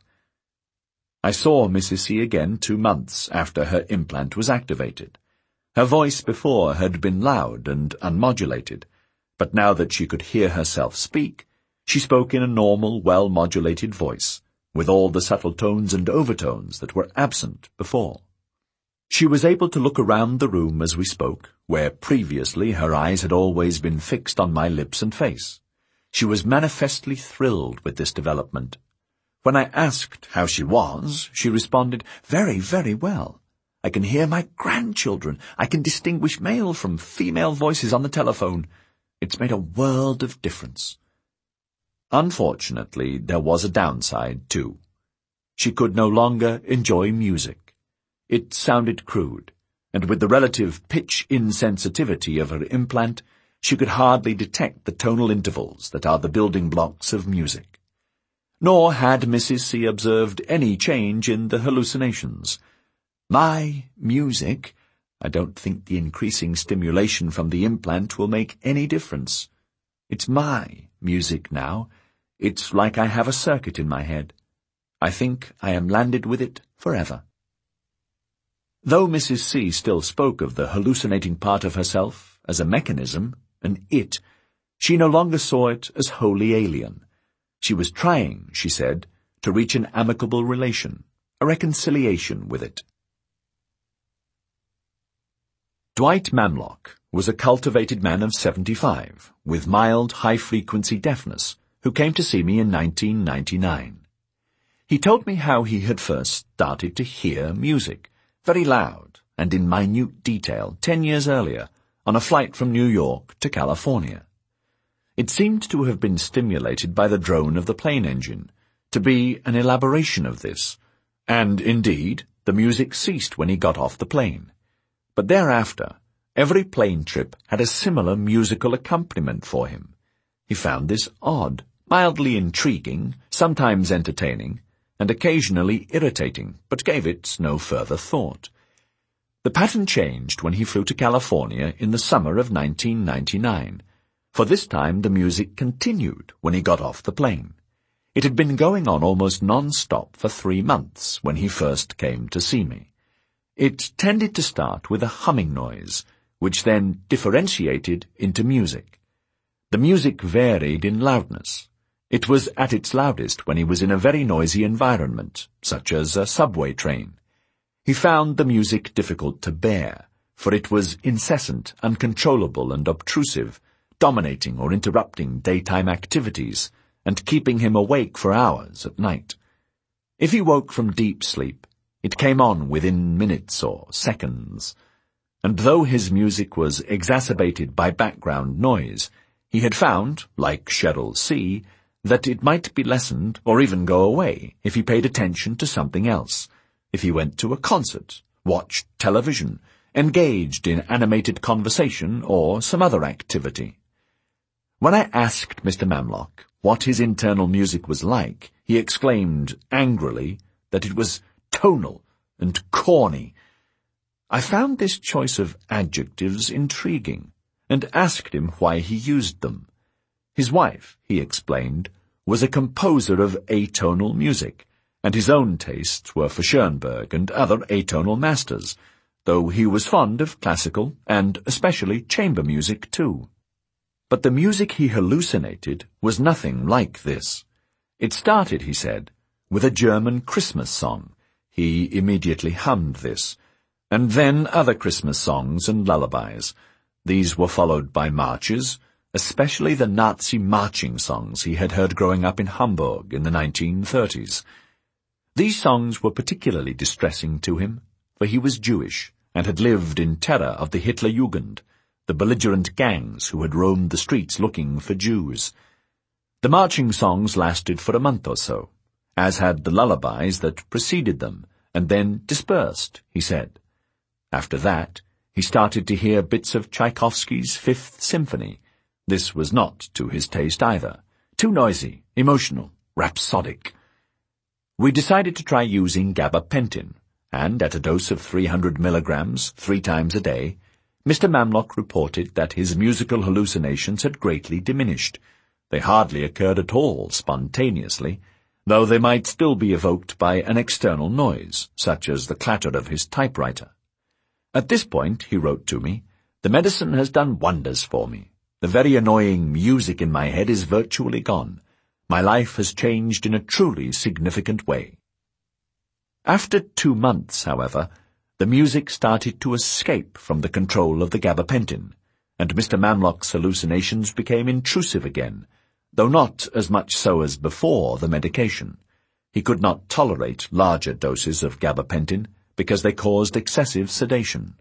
[SPEAKER 1] I saw Mrs. C again 2 months after her implant was activated. Her voice before had been loud and unmodulated, but now that she could hear herself speak, she spoke in a normal, well-modulated voice, with all the subtle tones and overtones that were absent before. She was able to look around the room as we spoke, where previously her eyes had always been fixed on my lips and face. She was manifestly thrilled with this development. When I asked how she was, she responded, "Very, very well. I can hear my grandchildren. I can distinguish male from female voices on the telephone. It's made a world of difference." Unfortunately, there was a downside, too. She could no longer enjoy music. It sounded crude, and with the relative pitch insensitivity of her implant, she could hardly detect the tonal intervals that are the building blocks of music. Nor had Mrs. C observed any change in the hallucinations. "My music? I don't think the increasing stimulation from the implant will make any difference. It's my music now. It's like I have a circuit in my head. I think I am landed with it forever." Though Mrs. C still spoke of the hallucinating part of herself as a mechanism, an it, she no longer saw it as wholly alien. She was trying, she said, to reach an amicable relation, a reconciliation with it. Dwight Mamlock was a cultivated man of 75, with mild, high-frequency deafness, who came to see me in 1999. He told me how he had first started to hear music, very loud and in minute detail, 10 years earlier, on a flight from New York to California. It seemed to have been stimulated by the drone of the plane engine, to be an elaboration of this, and, indeed, the music ceased when he got off the plane. But thereafter, every plane trip had a similar musical accompaniment for him. He found this odd, mildly intriguing, sometimes entertaining, and occasionally irritating, but gave it no further thought. The pattern changed when he flew to California in the summer of 1999, for this time the music continued when he got off the plane. It had been going on almost non-stop for 3 months when he first came to see me. It tended to start with a humming noise, which then differentiated into music. The music varied in loudness. It was at its loudest when he was in a very noisy environment, such as a subway train. He found the music difficult to bear, for it was incessant, uncontrollable and obtrusive, dominating or interrupting daytime activities, and keeping him awake for hours at night. If he woke from deep sleep, it came on within minutes or seconds, and though his music was exacerbated by background noise, he had found, like Cheryl C., that it might be lessened or even go away if he paid attention to something else, if he went to a concert, watched television, engaged in animated conversation or some other activity. When I asked Mr. Mamlock what his internal music was like, he exclaimed angrily that it was tonal and corny. I found this choice of adjectives intriguing, and asked him why he used them. His wife, he explained, was a composer of atonal music, and his own tastes were for Schoenberg and other atonal masters, though he was fond of classical and especially chamber music too. But the music he hallucinated was nothing like this. It started, he said, with a German Christmas song. He immediately hummed this, and then other Christmas songs and lullabies. These were followed by marches, especially the Nazi marching songs he had heard growing up in Hamburg in the 1930s. These songs were particularly distressing to him, for he was Jewish and had lived in terror of the Hitlerjugend, the belligerent gangs who had roamed the streets looking for Jews. The marching songs lasted for a month or so, as had the lullabies that preceded them, and then dispersed, he said. After that, he started to hear bits of Tchaikovsky's Fifth Symphony. This was not to his taste either. Too noisy, emotional, rhapsodic. We decided to try using gabapentin, and at a dose of 300 milligrams 3 times a day, Mr. Mamlock reported that his musical hallucinations had greatly diminished. They hardly occurred at all spontaneously, though they might still be evoked by an external noise, such as the clatter of his typewriter. At this point, he wrote to me, the medicine has done wonders for me. The very annoying music in my head is virtually gone. My life has changed in a truly significant way. After 2 months, however, the music started to escape from the control of the gabapentin, and Mr. Mamlock's hallucinations became intrusive again, though not as much so as before the medication. He could not tolerate larger doses of gabapentin because they caused excessive sedation.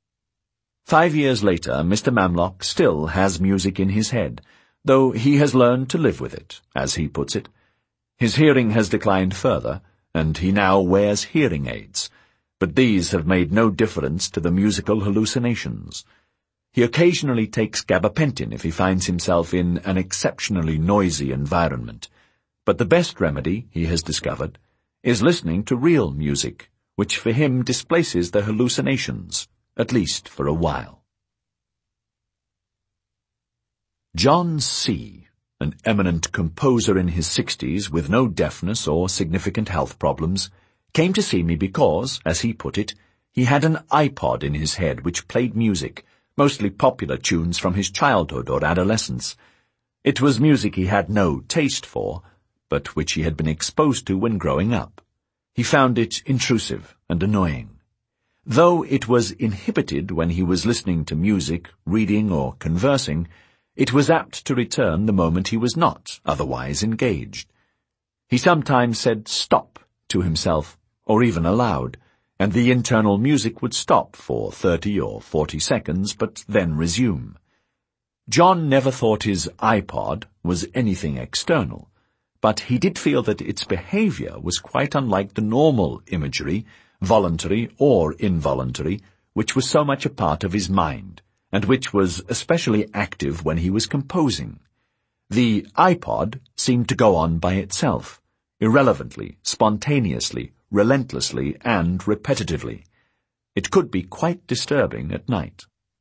[SPEAKER 1] 5 years later, Mr. Mamlock still has music in his head, though he has learned to live with it, as he puts it. His hearing has declined further, and he now wears hearing aids, but these have made no difference to the musical hallucinations. He occasionally takes gabapentin if he finds himself in an exceptionally noisy environment, but the best remedy, he has discovered, is listening to real music, which for him displaces the hallucinations, at least for a while. John C., an eminent composer in his 60s with no deafness or significant health problems, came to see me because, as he put it, he had an iPod in his head which played music, mostly popular tunes from his childhood or adolescence. It was music he had no taste for, but which he had been exposed to when growing up. He found it intrusive and annoying. Though it was inhibited when he was listening to music, reading, or conversing, it was apt to return the moment he was not otherwise engaged. He sometimes said "stop" to himself, or even aloud, and the internal music would stop for 30 or 40 seconds, but then resume. John never thought his iPod was anything external, but he did feel that its behavior was quite unlike the normal imagery, voluntary or involuntary, which was so much a part of his mind, and which was especially active when he was composing. The iPod seemed to go on by itself, irrelevantly, spontaneously, relentlessly, and repetitively. It could be quite disturbing at night.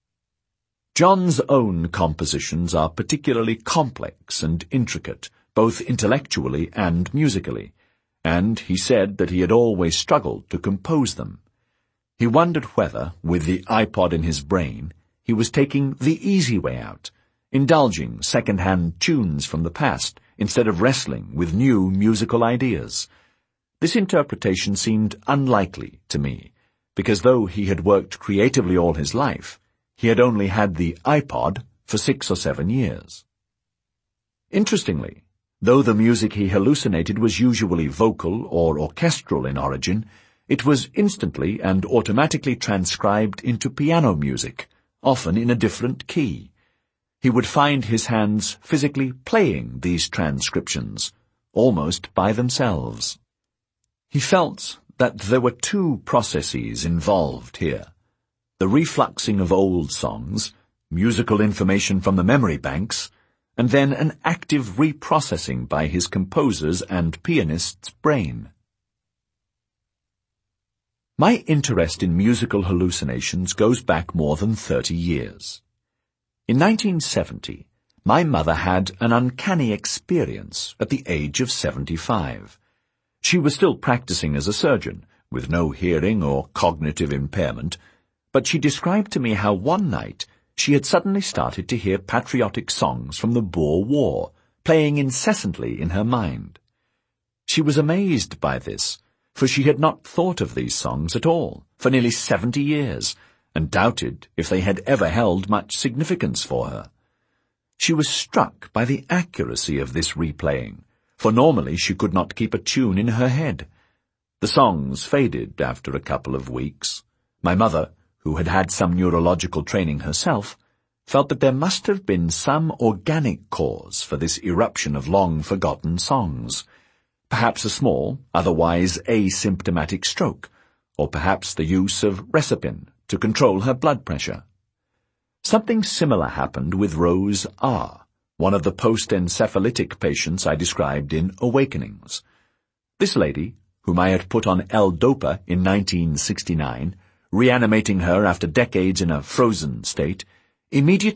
[SPEAKER 1] John's own compositions are particularly complex and intricate, both intellectually and musically, and he said that he had always struggled to compose them. He wondered whether, with the iPod in his brain, he was taking the easy way out, indulging second-hand tunes from the past instead of wrestling with new musical ideas. This interpretation seemed unlikely to me, because though he had worked creatively all his life, he had only had the iPod for 6 or 7 years. Interestingly, though the music he hallucinated was usually vocal or orchestral in origin, it was instantly and automatically transcribed into piano music, often in a different key. He would find his hands physically playing these transcriptions, almost by themselves. He felt that there were 2 processes involved here: the refluxing of old songs, musical information from the memory banks, and then an active reprocessing by his composer's and pianist's brain. My interest in musical hallucinations goes back more than 30 years. In 1970, my mother had an uncanny experience at the age of 75. She was still practicing as a surgeon, with no hearing or cognitive impairment, but she described to me how one night she had suddenly started to hear patriotic songs from the Boer War, playing incessantly in her mind. She was amazed by this, for she had not thought of these songs at all for nearly 70 years, and doubted if they had ever held much significance for her. She was struck by the accuracy of this replaying, for normally she could not keep a tune in her head. The songs faded after a couple of weeks. My mother, who had had some neurological training herself, felt that there must have been some organic cause for this eruption of long-forgotten songs. Perhaps a small, otherwise asymptomatic stroke, or perhaps the use of Resipin to control her blood pressure. Something similar happened with Rose R., one of the post-encephalitic patients I described in Awakenings. This lady, whom I had put on L-Dopa in 1969, reanimating her after decades in a frozen state, immediately